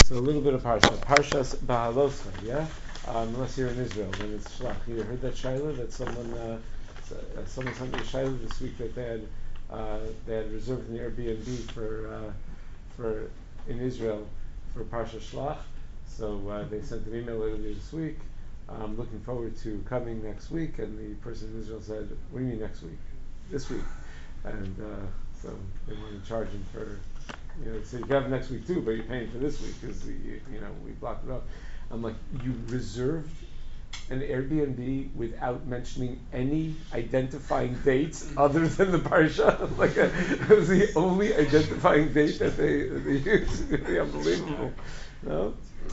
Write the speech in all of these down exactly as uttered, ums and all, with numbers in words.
So a little bit of Parsha. Parshas Bahaloscha, yeah? Um, unless you're in Israel, then it's Shlach. You heard that Shaila, that someone uh, uh, someone sent me a Shaila this week that they had uh, they had reserved an Airbnb for uh, for in Israel for Parsha Shlach. So uh, they sent an email earlier this week. I'm looking forward to coming next week, and the person in Israel said, "What do you mean next week? This week?" And uh, so they want to charge him for. You know, so you have next week too, but you're paying for this week because you, you know we blocked it up. I'm like, you reserved an Airbnb without mentioning any identifying dates other than the parsha. Like, a, it was the only identifying date that they that they used. It's really unbelievable. No.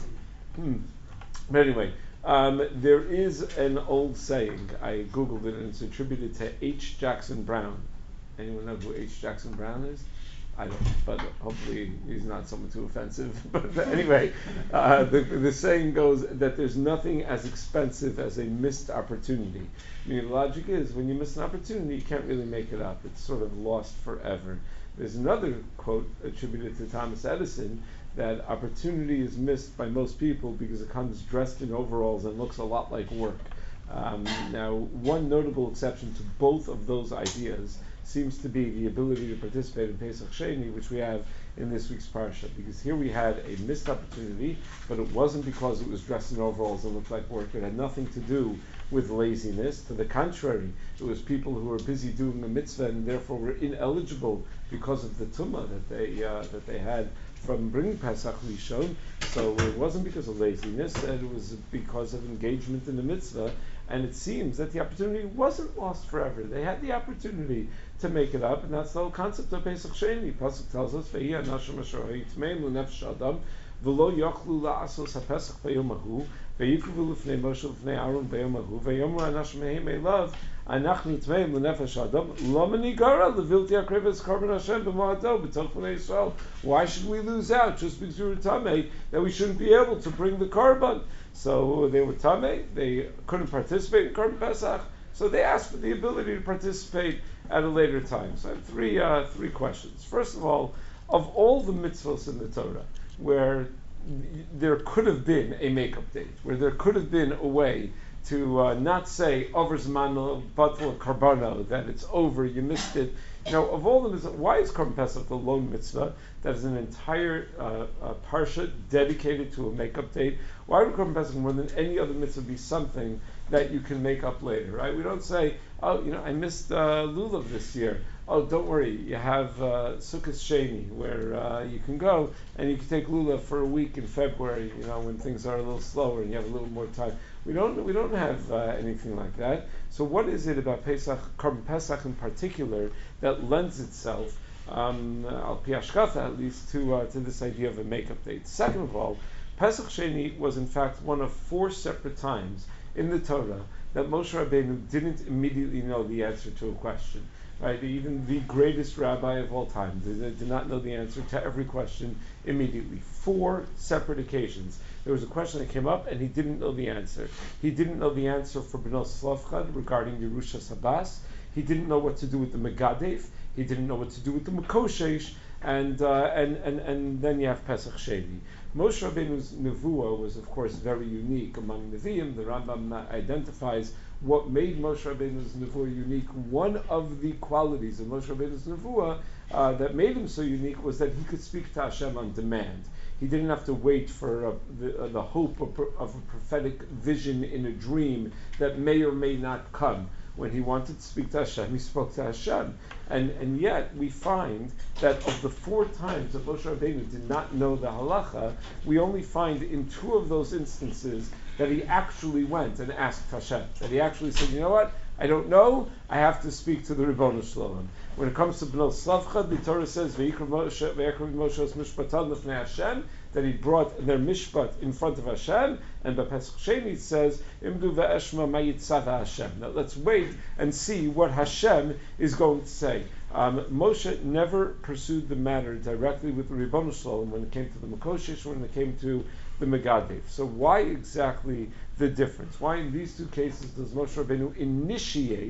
Hmm. But anyway, um, there is an old saying. I googled it, and it's attributed to H. Jackson Brown. Anyone know who H. Jackson Brown is? I don't, but hopefully he's not someone too offensive. But anyway, uh, the, the saying goes that there's nothing as expensive as a missed opportunity. I mean, the logic is when you miss an opportunity, you can't really make it up. It's sort of lost forever. There's another quote attributed to Thomas Edison that opportunity is missed by most people because it comes dressed in overalls and looks a lot like work. Um, now, one notable exception to both of those ideas seems to be the ability to participate in Pesach Sheni, which we have in this week's parsha. Because here we had a missed opportunity, but it wasn't because it was dressed in overalls and looked like work. It had nothing to do with laziness. To the contrary, it was people who were busy doing a mitzvah and therefore were ineligible because of the tumah that they uh, that they had from bringing Pesach Rishon. So it wasn't because of laziness, and it was because of engagement in the mitzvah. And it seems that the opportunity wasn't lost forever. They had the opportunity to make it up, and that's the whole concept of Pesach Sheni. Pasuk tells us, "Ve'hi anashim asher ha'itmeim l'nefesh adam, v'lo yochlu la'asos ha'pesach b'yom hahu, ve'yikruvu l'fnei Moshe l'fnei Aaron b'yom hahu, ve'yomu anashim mehem elav, anachnu itmeim l'nefesh adam, lo menigara levilti akrivas karban Hashem b'ma'ado b'toch b'nei Yisrael." Why should we lose out just because we were tamei that we shouldn't be able to bring the karban? So they were tamei, they couldn't participate in Korban Pesach, so they asked for the ability to participate at a later time. So I have three uh, three questions. First of all, of all the mitzvahs in the Torah, where there could have been a makeup date, where there could have been a way to uh, not say over zmano batel karbano, that it's over, you missed it. You know, of all the mitzvahs, why is Korban Pesach the lone mitzvah that is an entire uh, uh, parsha dedicated to a makeup date? Why would Korban Pesach more than any other mitzvah be something that you can make up later, right? We don't say, oh, you know, I missed uh, Lulav this year. Oh, don't worry, you have uh, Sukkot Sheni, where uh, you can go and you can take Lulav for a week in February, you know, when things are a little slower and you have a little more time. We don't we don't have uh, anything like that. So what is it about Pesach, Korban Pesach in particular, that lends itself, um, al pi hashkafa at least, to uh, to this idea of a makeup date? Second of all, Pesach Sheni was in fact one of four separate times in the Torah that Moshe Rabbeinu didn't immediately know the answer to a question. Right? Even the greatest rabbi of all time did, did not know the answer to every question immediately. Four separate occasions. There was a question that came up and he didn't know the answer. He didn't know the answer for Bnos Slavchad regarding Yerushas Habas. He didn't know what to do with the Megadev. He didn't know what to do with the Mekoshesh. And, uh, and, and, and then you have Pesach Sheni. Moshe Rabbeinu's Nevuah was, of course, very unique among Nevi'im. The Rambam identifies what made Moshe Rabbeinu's Nevuah unique. One of the qualities of Moshe Rabbeinu's Nevuah uh, that made him so unique was that he could speak to Hashem on demand. He didn't have to wait for uh, the, uh, the hope of, of a prophetic vision in a dream that may or may not come. When he wanted to speak to Hashem, he spoke to Hashem. And and yet we find that of the four times that Moshe Rabbeinu did not know the halacha, we only find in two of those instances that he actually went and asked Hashem. That he actually said, you know what, I don't know, I have to speak to the Ribono Shalom. When it comes to Bnos Slavchad, the Torah says, V'yikra Moshe Moshe mishpatan l'fnei Hashem, that he brought their mishpat in front of Hashem, and by Pesach Sheni it says, Imdu ve'eshma mayitzava Hashem. Now let's wait and see what Hashem is going to say. Um, Moshe never pursued the matter directly with the Ribono Shalom when it came to the Mekoshesh, when it came to the Megadev. So why exactly the difference? Why in these two cases does Moshe Rabbeinu initiate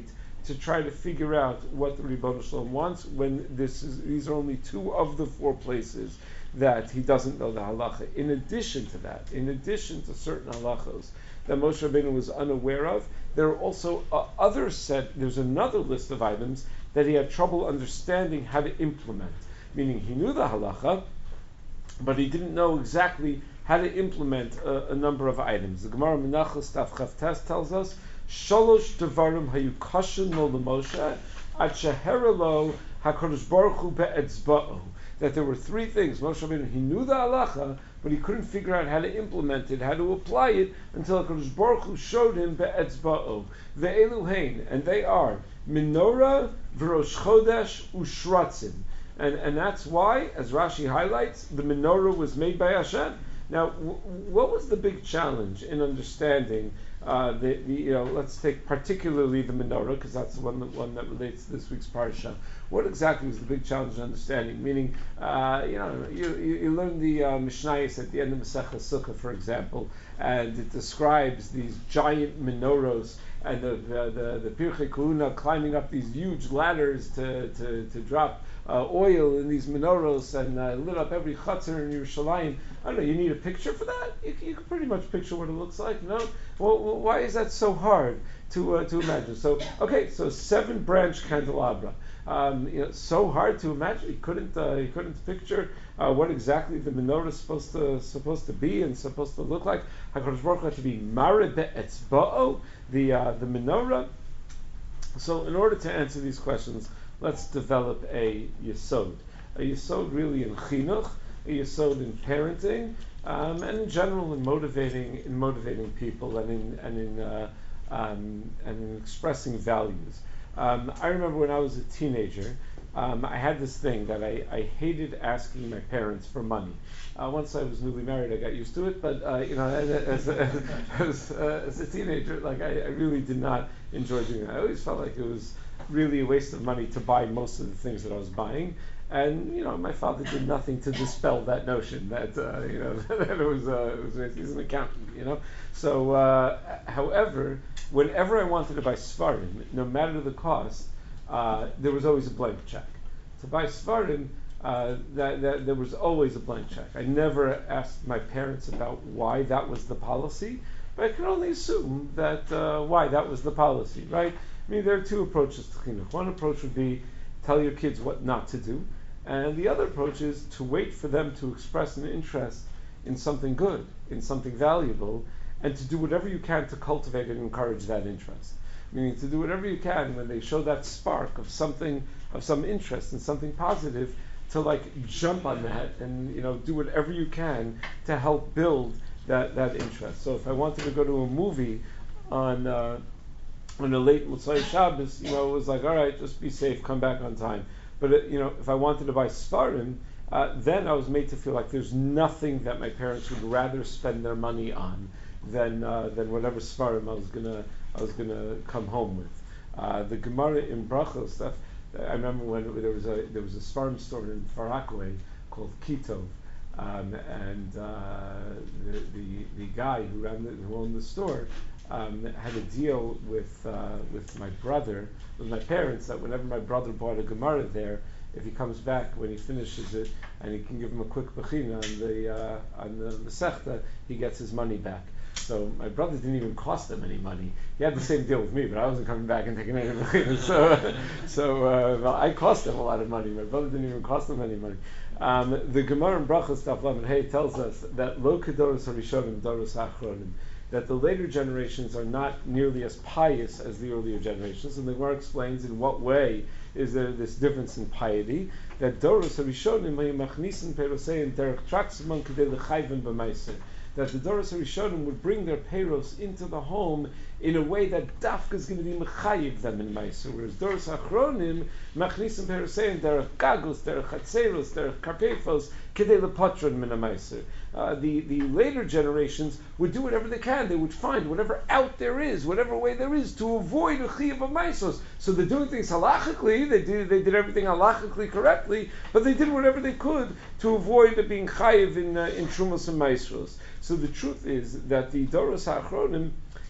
to try to figure out what the Ribono Shalom wants when this is, these are only two of the four places that he doesn't know the halacha. In addition to that, in addition to certain halachos that Moshe Rabbeinu was unaware of, there are also uh, other set, there's another list of items that he had trouble understanding how to implement. Meaning he knew the halacha, but he didn't know exactly how to implement a, a number of items. The Gemara Menachos Daf Chavtes tells us, Shalosh Devarim Hayu Kashin Lo LeMoshe Ad Shehera Lo HaKadosh Baruch Hu Be'etzba'o. That there were three things. Moshe Rabbeinu, he knew the halacha, but he couldn't figure out how to implement it, how to apply it, until HaKadosh Baruch Hu showed him Be'etzba'o. Ve'elu Hein, and they are Menorah, V'rosh Chodesh, Ushratzim. And, and that's why, as Rashi highlights, the menorah was made by Hashem. Now, w- what was the big challenge in understanding uh, the, the, you know, let's take particularly the menorah, because that's the one that, one that relates to this week's parsha. What exactly was the big challenge in understanding? Meaning, uh, you know, you, you, you learn the uh, Mishnayos at the end of Masechah Sukkah, for example, and it describes these giant menorahs and the the, the, the Pirchei Kahuna climbing up these huge ladders to, to, to drop Uh, oil in these menorahs and uh, lit up every chutzner in Yerushalayim. I don't know, you need a picture for that? You, you can pretty much picture what it looks like, you know? Well, well why is that so hard to uh, to imagine? So, okay, so seven branch candelabra. Um, you know, so hard to imagine. He couldn't uh, he couldn't picture uh, what exactly the menorah is supposed to supposed to be and supposed to look like. HaKadosh Baruch Hu had to be mareh be'etzba'o, the uh, the menorah. So, in order to answer these questions, let's develop a yesod. A yesod really in chinuch, a yesod in parenting, um, and in general in motivating in motivating people and in and in uh, um, and in expressing values. Um, I remember when I was a teenager, um, I had this thing that I, I hated asking my parents for money. Uh, once I was newly married, I got used to it, but uh, you know, as, as, as, uh, as a teenager, like I, I really did not enjoy doing that. I always felt like it was really a waste of money to buy most of the things that I was buying, and you know, my father did nothing to dispel that notion that uh, you know that it was, uh, it was he's an accountant, you know. So, uh, however, whenever I wanted to buy Svarim, no matter the cost, uh, there was always a blank check. To buy Svarim, uh, that, that there was always a blank check. I never asked my parents about why that was the policy, but I can only assume that uh, why that was the policy, right? I mean, there are two approaches to chinuch. One approach would be tell your kids what not to do, and the other approach is to wait for them to express an interest in something good, in something valuable, and to do whatever you can to cultivate and encourage that interest. Meaning to do whatever you can when they show that spark of something, of some interest in something positive, to like jump on that and you know do whatever you can to help build that, that interest. So if I wanted to go to a movie on uh, on a late Motzai Shabbos, you know, it was like, all right, just be safe, come back on time. But it, you know, if I wanted to buy Svarim, uh, then I was made to feel like there's nothing that my parents would rather spend their money on than uh, than whatever Svarim I was gonna I was gonna come home with. Uh, the Gemara in Brachos stuff. I remember when there was a there was a Svarim store in Far Rockaway called Kitov, um, and uh, the, the the guy who ran the, who owned the store um, had a deal with uh, with my brother, with my parents, that whenever my brother bought a Gemara there, if he comes back when he finishes it and he can give him a quick bechina on the uh, on the Masechta, he gets his money back. So my brother didn't even cost him any money. He had the same deal with me, but I wasn't coming back and taking any money. So, so uh, well, I cost him a lot of money. My brother didn't even cost him any money. Um, the Gemara in Brachos Daf Lamed Hey tells us that lo kedoros harishonim doros hachronim, that the later generations are not nearly as pious as the earlier generations, and the Gemara explains in what way is there this difference in piety. That doros harishonim machnisin perosein derech traximon kedei lechayven b'maiser. That the Doros HaRishonim would bring their peiros into the home in a way that dafka is going to be mechayiv them in Meiser, whereas Doros HaAchronim machnisim peirosein derech gagos, derech chatzeros, derech karpefos, kedei lepotron min Meiser. The the later generations would do whatever they can. They would find whatever out there is, whatever way there is, to avoid a chiyuv of Meisos. So they're doing things halachically. They did they did everything halachically correctly, but they did whatever they could to avoid it being chayiv in uh, in trumos and Meisos. So the truth is that the Doros HaAchronim,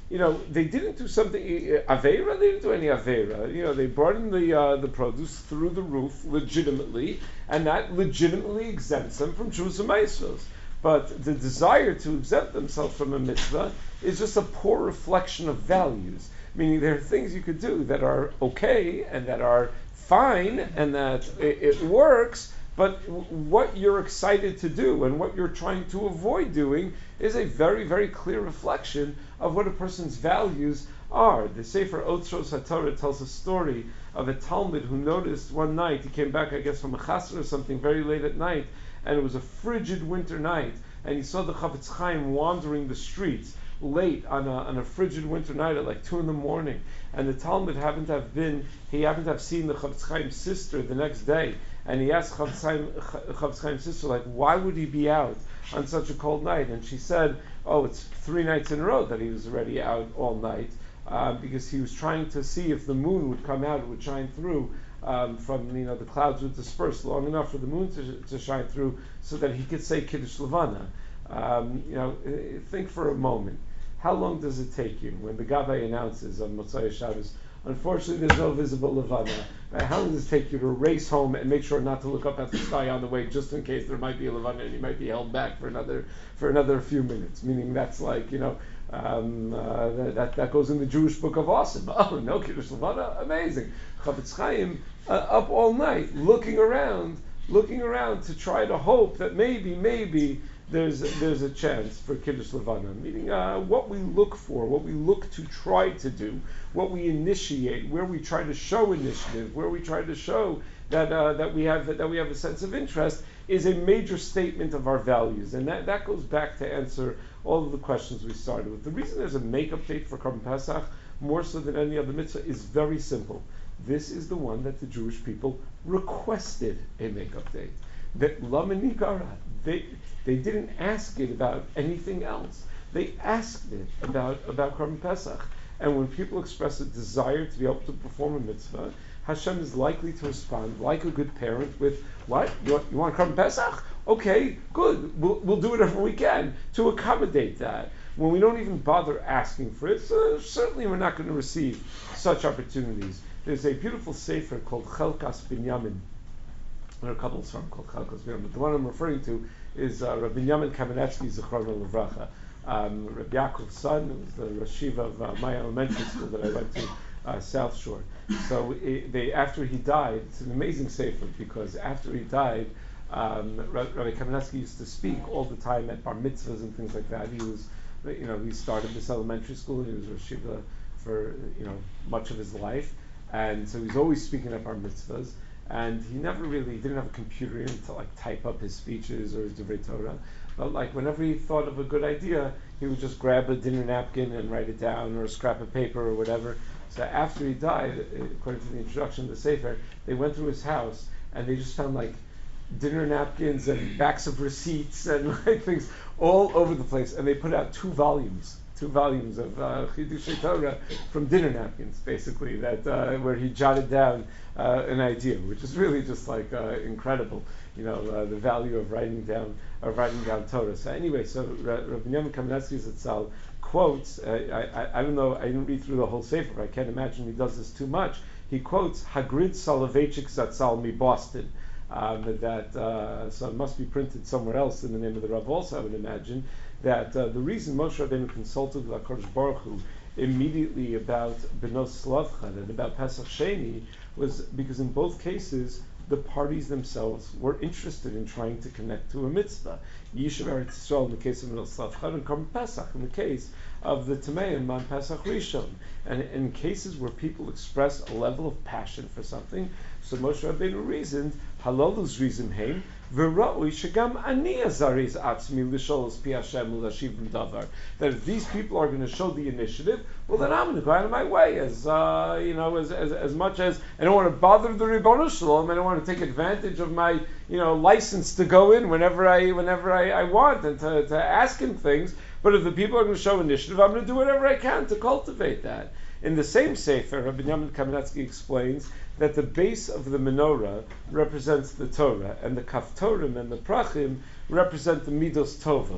you know, they didn't do something uh, aveira. They didn't do any aveira. You know, they brought in the uh, the produce through the roof legitimately, and that legitimately exempts them from Jerusalem mitzvahs. But the desire to exempt themselves from a mitzvah is just a poor reflection of values. Meaning, there are things you could do that are okay and that are fine and that it, it works. But what you're excited to do and what you're trying to avoid doing is a very, very clear reflection of what a person's values are. The Sefer Otzros HaTorah tells a story of a Talmud who noticed one night, he came back, I guess, from a chasr or something very late at night, and it was a frigid winter night, and he saw the Chafetz Chaim wandering the streets late on a, on a frigid winter night at like two in the morning. And the Talmud happened to have been, he happened to have seen the Chafetz Chaim's sister the next day. And he asked Chafetz Chaim, Chafetz Chaim's sister, like, why would he be out on such a cold night? And she said, oh, it's three nights in a row that he was already out all night, uh, because he was trying to see if the moon would come out, it would shine through um, from, you know, the clouds would disperse long enough for the moon to, to shine through so that he could say Kiddush Levana. Um, you know, think for a moment. How long does it take you when the Gabbai announces on Motzai Shabbos, unfortunately there's no visible Levana, right? How long does it take you to race home and make sure not to look up at the sky on the way just in case there might be a Levana and you might be held back for another for another few minutes? Meaning that's like, you know, um, uh, that, that goes in the Jewish book of Awesome. Oh, no Kiddush Levana? Amazing. Chafetz Chaim uh, up all night looking around, looking around to try to hope that maybe, maybe there's there's a chance for Kiddush Levana, meaning uh, what we look for, what we look to try to do, what we initiate, where we try to show initiative, where we try to show that uh, that we have that we have a sense of interest, is a major statement of our values, and that, that goes back to answer all of the questions we started with. The reason there's a makeup date for Korban Pesach, more so than any other mitzvah, is very simple. This is the one that the Jewish people requested a makeup date. That Lamanikara, they they didn't ask it about anything else. They asked it about about Korban Pesach. And when people express a desire to be able to perform a mitzvah, Hashem is likely to respond like a good parent with, what? You want, you want Korban Pesach? Okay, good. We'll, we'll do whatever we can to accommodate that. When we don't even bother asking for it, so certainly we're not going to receive such opportunities. There's a beautiful sefer called Chelkas Binyamin. There are a couple of songs called Chelkas Binyamin, but the one I'm referring to is uh, Rabbi Binyamin Kamenetsky Zichrono Livracha. Um, Rabbi Yaakov's son was the Rosh Yeshiva of uh, my elementary school that I went to, uh, South Shore. So it, they, after he died, it's an amazing sefer because after he died, um, Rabbi Kamenetsky used to speak all the time at bar mitzvahs and things like that. He was, you know, he started this elementary school and he was Rosh Yeshiva for, you know, much of his life, and so he's always speaking at bar mitzvahs. And he never really didn't have a computer in to like type up his speeches or his Divrei Torah. But like whenever he thought of a good idea, he would just grab a dinner napkin and write it down, or a scrap of paper or whatever. So after he died, according to the introduction of the Sefer, they went through his house and they just found like dinner napkins and backs of receipts and like things all over the place. And they put out two volumes. Two volumes of uh, Chidushei Torah from dinner napkins, basically, that uh, where he jotted down uh, an idea, which is really just like uh, incredible. You know, uh, the value of writing down of writing down Torah. So anyway, so Rabbi Binyamin Kamenetsky Zatzal quotes. Uh, I, I I don't know. I didn't read through the whole sefer. I can't imagine he does this too much. He quotes Hagrid Soloveitchik Zatzal mi Boston. Um, that uh, so it must be printed somewhere else in the name of the Rav also, I would imagine, that uh, the reason Moshe Rabbeinu consulted with HaKadosh Baruch Hu immediately about Benos Slavcha and about Pesach Sheni was because in both cases the parties themselves were interested in trying to connect to a mitzvah. Yishuv Eretz Yisrael in the case of Benos Slavcha, and Korban Pesach in the case of the Tameim on Pesach Rishon. And in cases where people express a level of passion for something, so Moshe Rabbeinu reasoned, Halolus reason heim, v'ra'ui shegam ani azariz atzmi l'sholos pi Hashem u'lashiv davar. That if these people are going to show the initiative, well then I'm going to go out of my way as uh, you know as, as as much as I don't want to bother the Ribono Shalom. I don't want to take advantage of my you know license to go in whenever I whenever I, I want and to, to ask him things. But if the people are going to show initiative, I'm going to do whatever I can to cultivate that. In the same sefer, Rabbi Binyamin Kamenetsky explains that the base of the menorah represents the Torah, and the kaftorim and the prachim represent the midos tovos.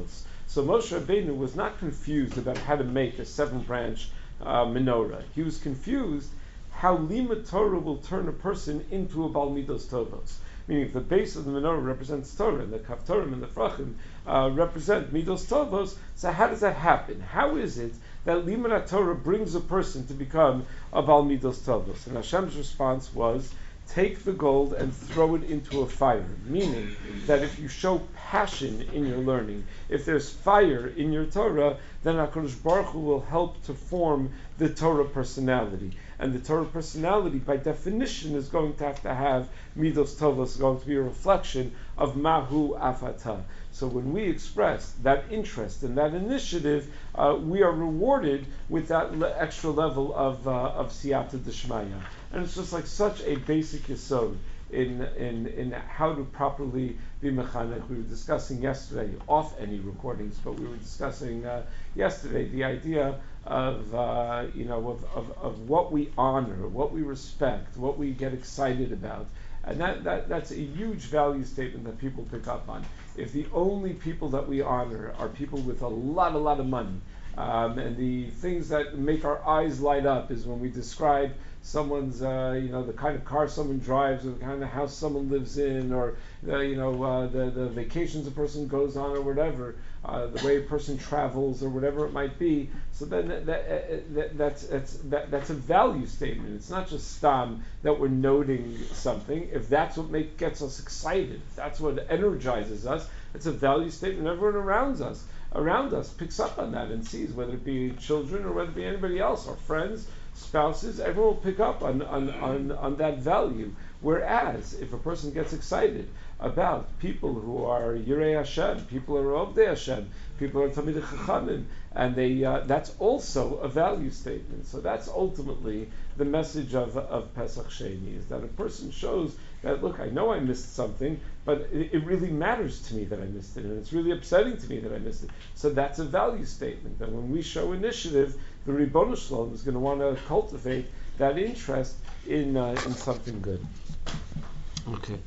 So Moshe Rabbeinu was not confused about how to make a seven-branch uh, menorah. He was confused how Limud Torah will turn a person into a Bal Midos Tovos. Meaning, if the base of the menorah represents Torah, and the Kaftorim and the Frachim uh, represent Midos Tovos, so how does that happen? How is it that Limud Torah brings a person to become a Bal Midos Tovos? And Hashem's response was, take the gold and throw it into a fire. Meaning that if you show passion in your learning, if there's fire in your Torah, then HaKadosh Baruch Hu will help to form the Torah personality. And the Torah personality, by definition, is going to have to have Midos Tovos, going to be a reflection of Mahu Afata. So when we express that interest and that initiative, uh, we are rewarded with that le- extra level of uh, of Siyata Deshmaya. And it's just like such a basic yesod in in in how to properly be mechanech. We were discussing yesterday, off any recordings, but we were discussing uh, yesterday the idea of uh, you know of, of of what we honor, what we respect, what we get excited about. And that, that, that's a huge value statement that people pick up on. If the only people that we honor are people with a lot, a lot of money, um, and the things that make our eyes light up is when we describe someone's, uh, you know, the kind of car someone drives, or the kind of house someone lives in, or the, you know, uh, the the vacations a person goes on, or whatever, uh, the way a person travels, or whatever it might be. So then that, that, uh, that that's that's that, that's a value statement. It's not just stam that we're noting something. If that's what make, gets us excited, if that's what energizes us, it's a value statement. Everyone around us around us picks up on that and sees, whether it be children or whether it be anybody else, our friends, spouses, everyone will pick up on, on, on, on that value. Whereas, if a person gets excited about people who are Yirei Hashem, people who are Ovdei Hashem, people who are Talmidei Chachamim, and they, uh, that's also a value statement. So that's ultimately the message of, of Pesach Sheni, is that a person shows that, look, I know I missed something, but it, it really matters to me that I missed it, and it's really upsetting to me that I missed it. So that's a value statement. And when we show initiative, the Ribono Shalom is going to want to cultivate that interest in uh, in something good. Okay.